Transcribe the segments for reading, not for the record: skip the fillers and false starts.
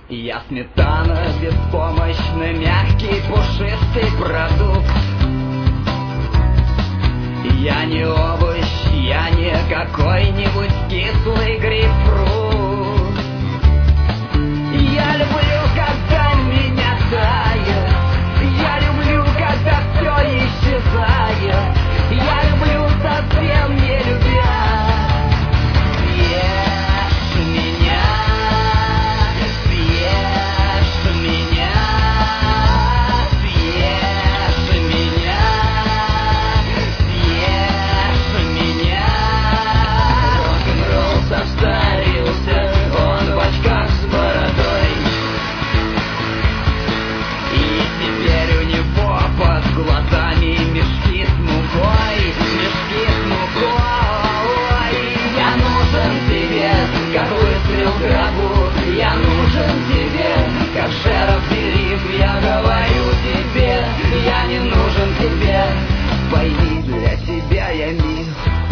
Я сметана, беспомощный, мягкий, пушистый продукт. Я не овощ, я не какой-нибудь кислый грейпфрут. Я люблю, когда меня тает, я люблю, когда все исчезает, я люблю совсем не любя. Съешь меня, съешь меня, съешь меня, съешь меня. Рок-н-ролл состарился, он в очках с бородой, и теперь у него под глазами мешки с мукой, мешки с мукой. Я нужен тебе, как выстрел в гробу, я нужен тебе, как шеров берив. Я говорю тебе, я не нужен тебе, пойми, для тебя я мил.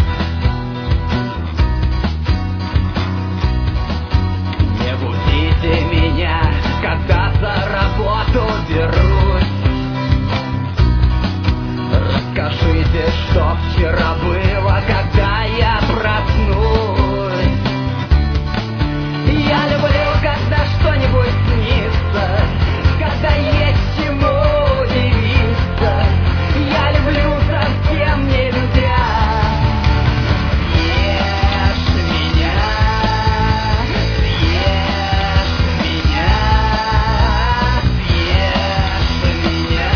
Не будите меня, когда за работу берусь. Расскажите, что вчера было, когда я проснусь. Я люблю, когда что-нибудь снится, когда есть чему удивиться. Я люблю совсем не любя. Съешь меня, съешь меня, съешь меня,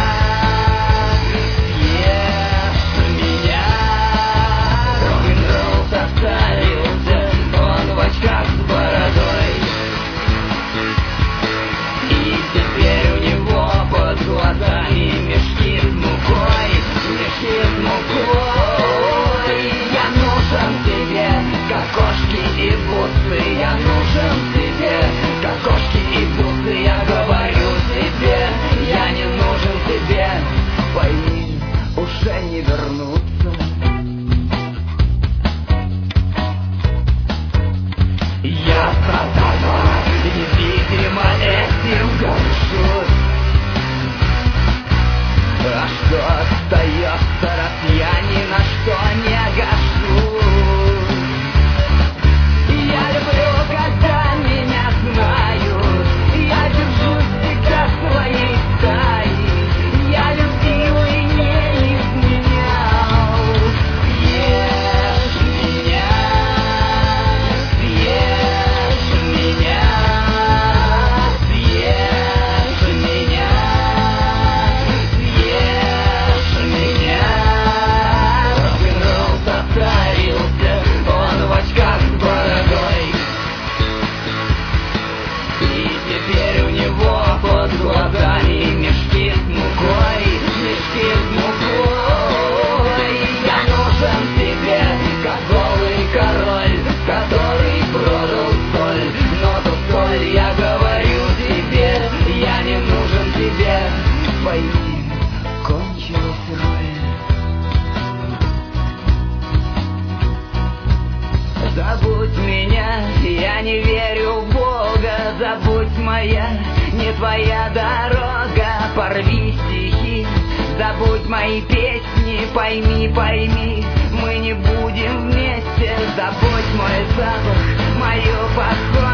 съешь меня. Рок-н-ролл состарился, он в очках с бородой, и теперь у него под глазами мешки с мукой, мешки с мукой. Я нужен тебе, как кошки и бусы, я нужен тебе, как кошки и бусы. Я говорю тебе, я не нужен тебе, пойми, уже не вернуться. Я сатана, невидимо этим горжусь. А что остается, раз я ни на что не гожусь? Я люблю, когда меня знают, я держусь всегда своей стаи. Я любил и не изменял. Съешь меня, съешь меня, съешь меня, съешь меня. Рок-н-ролл состарился, он в очках с бородой, и теперь у него под глазами мешки с мукой, мешки с мукой. Я нужен тебе, как голый король, который продал соль. Но ту соль, я говорю тебе, я не нужен тебе, пойми, кончилась роль. Забудь меня, я не верю в Бога. Забудь моя, не твоя дорога. Порви стихи, забудь мои песни. Пойми, пойми, мы не будем вместе. Забудь мой запах, мою походку.